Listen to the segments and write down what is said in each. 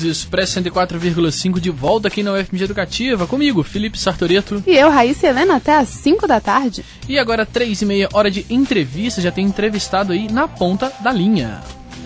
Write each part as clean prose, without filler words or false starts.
Expresso 104,5 de volta aqui na UFMG Educativa. Comigo, Felipe Sartoreto. E eu, Raíssa Helena, até às 5 da tarde. E agora, 3h30, hora de entrevista. Já tem entrevistado aí na ponta da linha.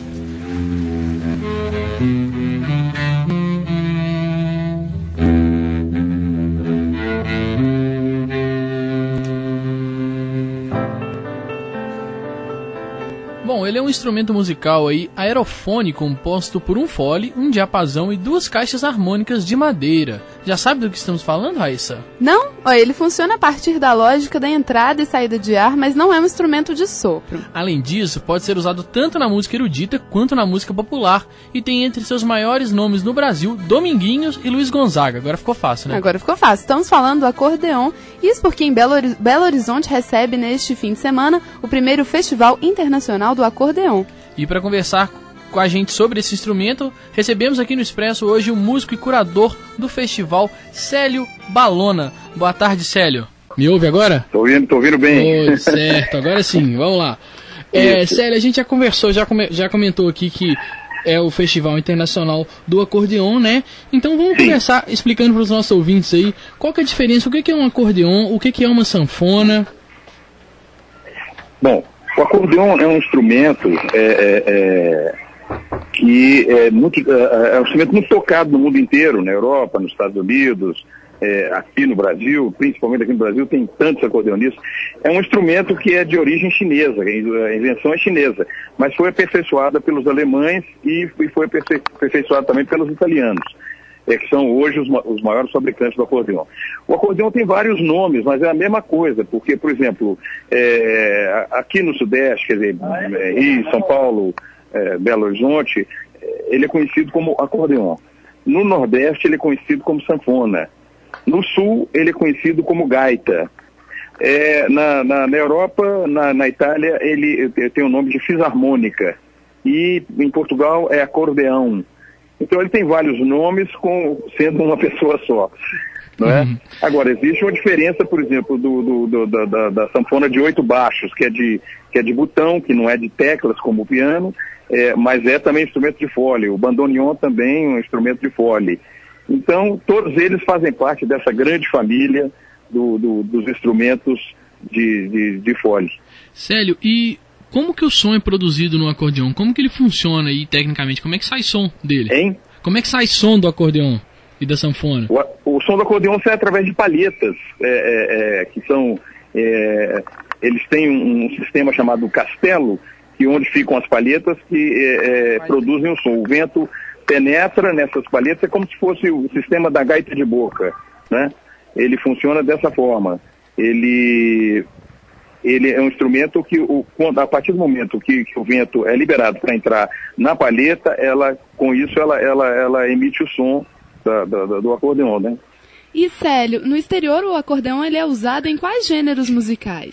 Bom, ele é um instrumento musical aí, aerofone, composto por um fole, um diapasão e 2 caixas harmônicas de madeira. Já sabe do que estamos falando, Raíssa? Não, ele funciona a partir da lógica da entrada e saída de ar, mas não é um instrumento de sopro. Além disso, pode ser usado tanto na música erudita quanto na música popular, e tem entre seus maiores nomes no Brasil, Dominguinhos e Luiz Gonzaga. Agora ficou fácil, né? Agora ficou fácil. Estamos falando do acordeon, isso porque em Belo Horizonte recebe neste fim de semana o primeiro Festival Internacional do Acordeon. E para conversar com a gente sobre esse instrumento, recebemos aqui no Expresso hoje o músico e curador do festival, Célio Balona. Boa tarde, Célio. Me ouve agora? Tô ouvindo bem. Oh, certo, agora sim, vamos lá. Célio, a gente já conversou, já comentou aqui que é o Festival Internacional do Acordeon, né? Então vamos começar explicando para os nossos ouvintes aí qual que é a diferença, o que é um acordeon, o que é uma sanfona. Bom, o acordeon é um instrumento que é um instrumento muito tocado no mundo inteiro, na Europa, nos Estados Unidos, aqui no Brasil, principalmente aqui no Brasil, tem tantos acordeonistas. É um instrumento que é de origem chinesa, a invenção é chinesa, mas foi aperfeiçoada pelos alemães e foi aperfeiçoada também pelos italianos, que são hoje os maiores fabricantes do acordeon. O acordeon tem vários nomes, mas é a mesma coisa, porque, por exemplo, aqui no Sudeste, quer dizer, Rio, São Paulo, Belo Horizonte, ele é conhecido como acordeon. No Nordeste, ele é conhecido como sanfona. No Sul, ele é conhecido como gaita. Na Europa, na Itália, ele tem o nome de fisarmônica. E em Portugal é acordeão. Então ele tem vários nomes, sendo uma pessoa só, não é? Agora, existe uma diferença, por exemplo, da sanfona de 8 baixos, que é de botão, que não é de teclas como o piano, mas é também instrumento de fole. O bandoneon também é um instrumento de fole. Então, todos eles fazem parte dessa grande família dos instrumentos de fole. Célio, e como que o som é produzido no acordeon? Como que ele funciona aí tecnicamente? Como é que sai som dele? Hein? Como é que sai som do acordeon e da sanfona? O som do acordeon sai através de palhetas, que são... eles têm um sistema chamado castelo, onde ficam as palhetas que produzem o som. O vento penetra nessas palhetas, é como se fosse o sistema da gaita de boca, né? Ele funciona dessa forma. Ele é um instrumento que, a partir do momento que o vento é liberado para entrar na palheta, com isso ela emite o som do acordeon, né? E, Célio, no exterior o acordeon ele é usado em quais gêneros musicais?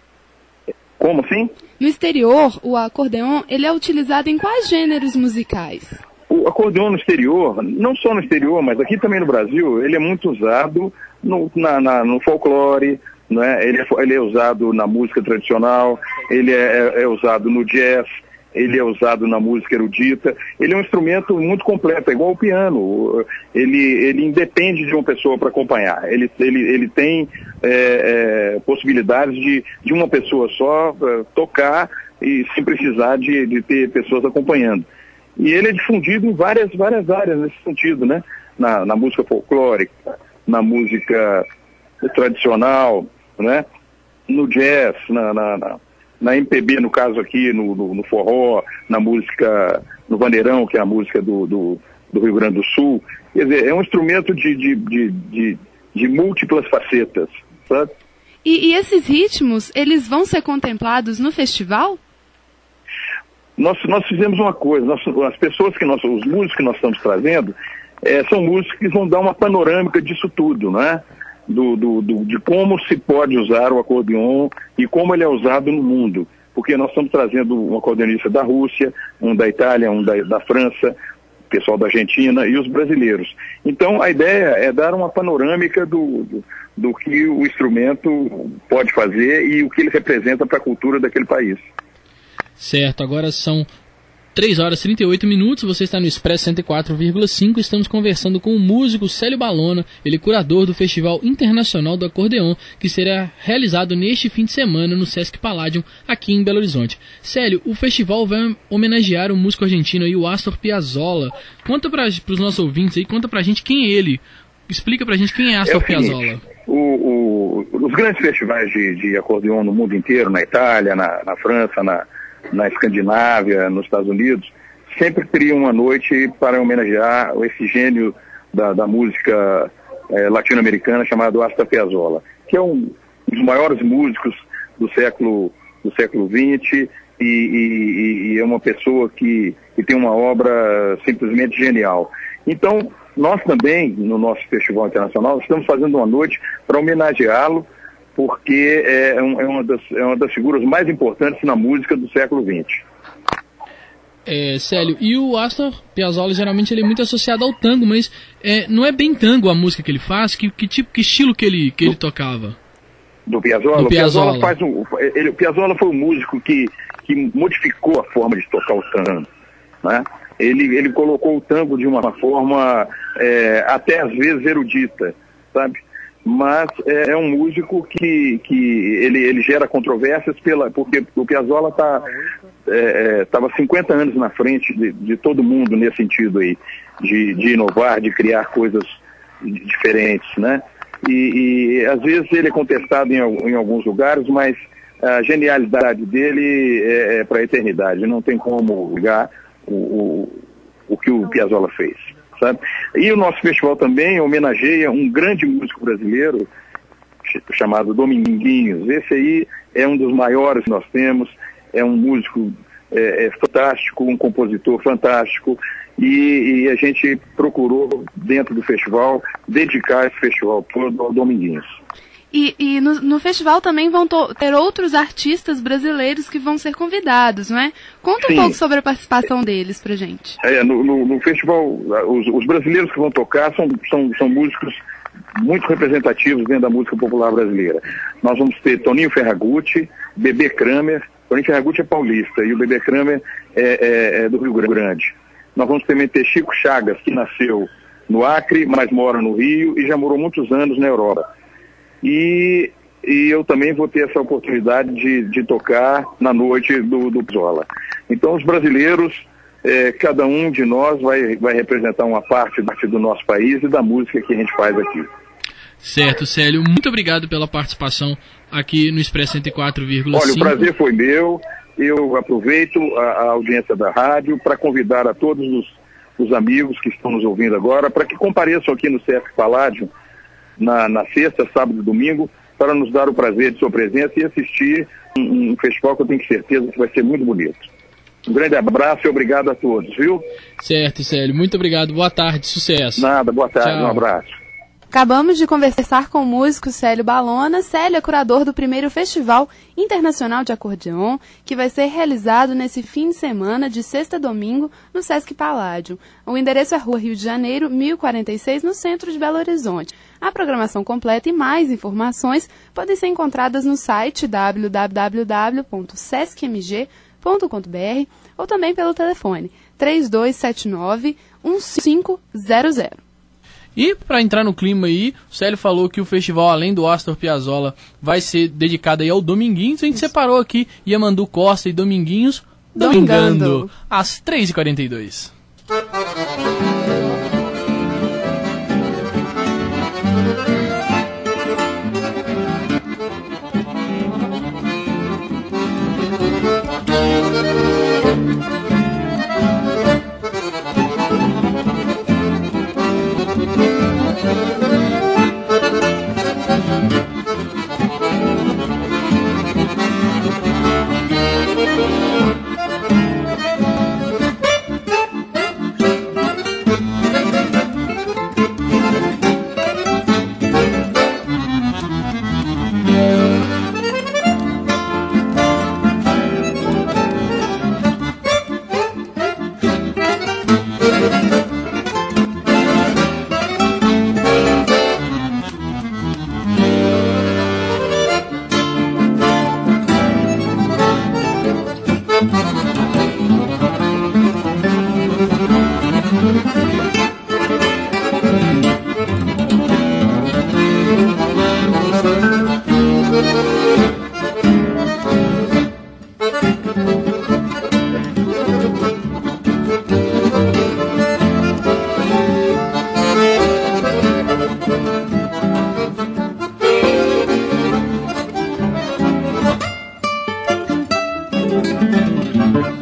Como assim? No exterior, o acordeon ele é utilizado em quais gêneros musicais? O acordeon no exterior, não só no exterior, mas aqui também no Brasil, ele é muito usado no folclore, né? Ele é usado na música tradicional, ele é usado no jazz, ele é usado na música erudita. Ele é um instrumento muito completo, é igual ao piano. Ele independe de uma pessoa para acompanhar. Ele tem possibilidades de uma pessoa só tocar e sem precisar de ter pessoas acompanhando. E ele é difundido em várias áreas nesse sentido, né? Na música folclórica, na música tradicional, né? No jazz, na MPB, no caso aqui, no forró, na música, no vaneirão, que é a música do Rio Grande do Sul. Quer dizer, é um instrumento de múltiplas facetas, sabe? E esses ritmos, eles vão ser contemplados no festival? Nós fizemos uma coisa, as pessoas os músicos que nós estamos trazendo, são músicos que vão dar uma panorâmica disso tudo, né? De como se pode usar o acordeon e como ele é usado no mundo. Porque nós estamos trazendo um acordeonista da Rússia, um da Itália, um da França, pessoal da Argentina e os brasileiros. Então a ideia é dar uma panorâmica do que o instrumento pode fazer e o que ele representa para a cultura daquele país. Certo, agora são 3 horas e 38 minutos, você está no Expresso 104,5, estamos conversando com o músico Célio Balona, ele é curador do Festival Internacional do Acordeon, que será realizado neste fim de semana no Sesc Palladium, aqui em Belo Horizonte. Célio, o festival vai homenagear o músico argentino aí, o Astor Piazzolla. Conta para os nossos ouvintes aí, conta pra gente quem é ele. Explica pra gente quem é Astor Piazzolla. Os grandes festivais de acordeon no mundo inteiro, na Itália, na França, na Escandinávia, nos Estados Unidos, sempre criam uma noite para homenagear esse gênio da música latino-americana chamado Astor Piazzolla, que é um dos maiores músicos do século XX e é uma pessoa que tem uma obra simplesmente genial. Então, nós também, no nosso Festival Internacional, estamos fazendo uma noite para homenageá-lo, porque é uma das figuras mais importantes na música do século XX. Célio, e o Astor Piazzolla geralmente ele é muito associado ao tango, mas não é bem tango a música que ele faz? Que estilo que ele tocava? Do Piazzolla? O Piazzolla o Piazzolla foi um músico que modificou a forma de tocar o tango, né? Ele colocou o tango de uma forma até às vezes erudita, sabe? Mas é um músico que ele gera controvérsias porque o Piazzolla estava 50 anos na frente de todo mundo nesse sentido aí, de inovar, de criar coisas diferentes, né? E às vezes ele é contestado em alguns lugares, mas a genialidade dele é para a eternidade, não tem como ligar o que o Piazzolla fez, sabe? E o nosso festival também homenageia um grande músico brasileiro chamado Dominguinhos. Esse aí é um dos maiores que nós temos, é um músico fantástico, um compositor fantástico, e a gente procurou, dentro do festival, dedicar esse festival todo ao Dominguinhos. E no festival também vão ter outros artistas brasileiros que vão ser convidados, não é? Conta um pouco sobre a participação deles pra gente. No festival, os brasileiros que vão tocar são músicos muito representativos dentro da música popular brasileira. Nós vamos ter Toninho Ferragutti, Bebê Kramer. Toninho Ferragutti é paulista e o Bebê Kramer é do Rio Grande. Nós vamos também ter Chico Chagas, que nasceu no Acre, mas mora no Rio e já morou muitos anos na Europa. E eu também vou ter essa oportunidade de tocar na noite do Piazzolla. Então os brasileiros, cada um de nós vai representar uma parte do nosso país e da música que a gente faz aqui. Certo, Célio, muito obrigado pela participação aqui no Expresso 104,5. Olha, o prazer foi meu. Eu aproveito a audiência da rádio para convidar a todos os amigos que estão nos ouvindo agora para que compareçam aqui no Sesc Palladium na sexta, sábado e domingo, para nos dar o prazer de sua presença e assistir um festival que eu tenho certeza que vai ser muito bonito. Um grande abraço e obrigado a todos, viu? Certo, Célio. Muito obrigado. Boa tarde. Sucesso. Nada, boa tarde. Tchau. Um abraço. Acabamos de conversar com o músico Célio Balona. Célio é curador do primeiro Festival Internacional de Acordeon, que vai ser realizado nesse fim de semana, de sexta a domingo, no Sesc Palladium. O endereço é Rua Rio de Janeiro, 1046, no centro de Belo Horizonte. A programação completa e mais informações podem ser encontradas no site www.sescmg.com.br ou também pelo telefone 3279-1500. E para entrar no clima aí, o Célio falou que o festival, além do Astor Piazzolla, vai ser dedicado aí ao Dominguinhos. A gente separou aqui Yamandu Costa e Dominguinhos domingando às 3h42. Música